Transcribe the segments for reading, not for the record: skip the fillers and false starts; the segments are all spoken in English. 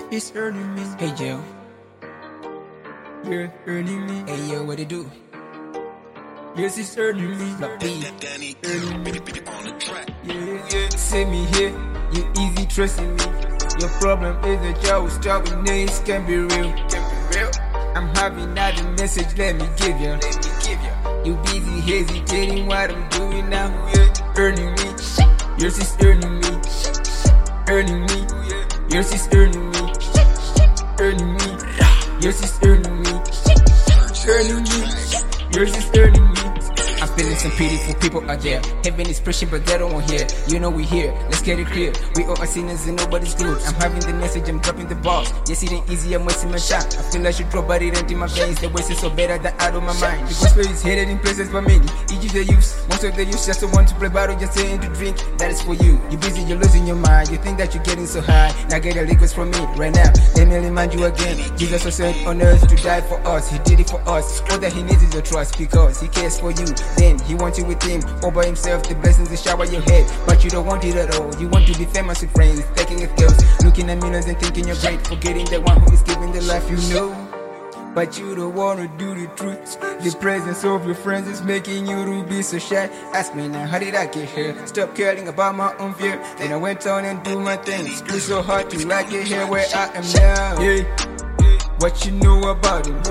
It's earning me. Hey Joe, you're earning me. Hey yo, what it do? Yes, it's earning me. My B, earning me. Yeah. Send me here, you easy trusting me. Your problem is that y'all will start with names, can be real. I'm having another message, let me give ya. You busy hesitating what I'm doing now. Earning me, yours is earning me. Earning me, yours is earning me. Earning me, yours is earning me. Earning me, yours is earning me. I'm feeling some pity for people out there. Heaven is preaching, but they don't want hear. You know we here, let's get it clear. We all are sinners and nobody's good. I'm having the message, I'm dropping the balls. Yes, it ain't easy, I'm wasting my shot. I feel I should drop, but it ain't in my veins. The waste is so better than out of my mind. The gospel is hated in places for many. Each is the use, most of the use just the want to play battle, just saying to drink. That is for you. You're busy, you're losing your mind. You think that you're getting so high. Now get a liquids from me right now. Let me remind you again. Jesus was sent on earth to die for us. He did it for us. All that he needs is your trust because he cares for you. Then he wants you with him all by himself. The blessings will shower your head, but you don't want it at all. You want to be famous with friends, taking with girls, looking at millions and thinking you're great, forgetting the one who is giving the life you know. But you don't wanna do the truth. The presence of your friends is making you to be so shy. Ask me now, how did I get here? Stop caring about my own fear. Then I went on and do my things. It's so hard to like it here where I am now. Yeah, what you know about him?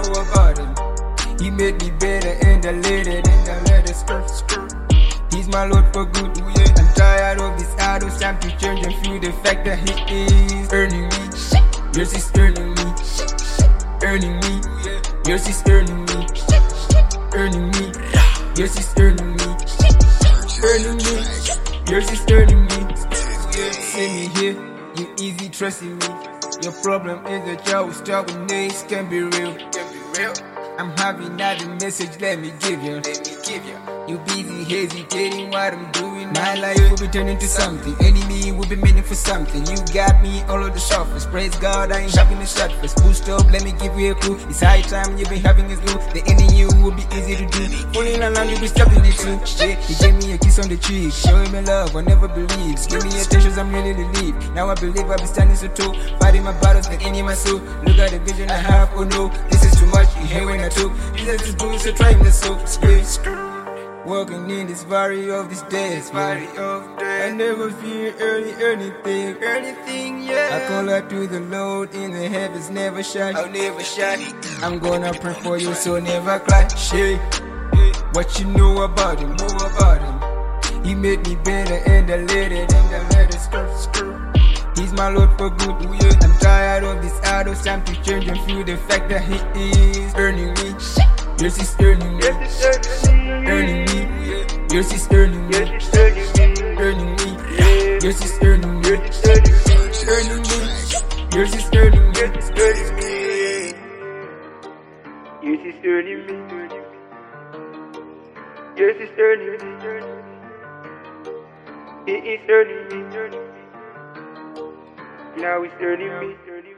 He made me better and I let it skirt. He's my Lord for good. I'm tired of this idol. Time to change and feel the fact that he is earning me. Yours is earning me. Earning me. Yours is earning me. Earning me. Yours is earning me. Earning me. Yours is earning me. See me here, you easy trusting me. Your problem is that y'all will start with names, can be real. I'm having another message, let me give you. You busy hesitating what I'm doing. My life will be turning to something. Enemy will be meaning for something. You got me all of the surface. Praise God, I ain't having a shot first. Full stop, let me give you a clue. It's high time you've been having a clue. The ending you will be easy to do. Falling along, you'll be stopping it too. Yeah, he gave me a kiss on the cheek. Showing me love, I never believed. Give me attention, I'm really relieved. Now I believe I'll be standing so tall. Fighting my battles, the enemy my soul. Look at the vision I have, oh no. This is too much, you hear when I talk. Jesus is good, so try the soul. Walking in this valley of these days, I never fear anything, yeah. I call out to the Lord in the heavens, never shy. I'll never shy. I'm gonna pray for you, so never cry. Shit, what you know about him? He made me better and I let it skirt. He's my Lord for good. I'm tired of this idol. Time to change and feel the fact that he is earning me. Yours is earning me. Earning me. Yours is earning me. Earning me. Yours is earning me. Earning me. Yours is earning me. Yours is earning me. Yours is earning me. He is earning me. Now it's earning me.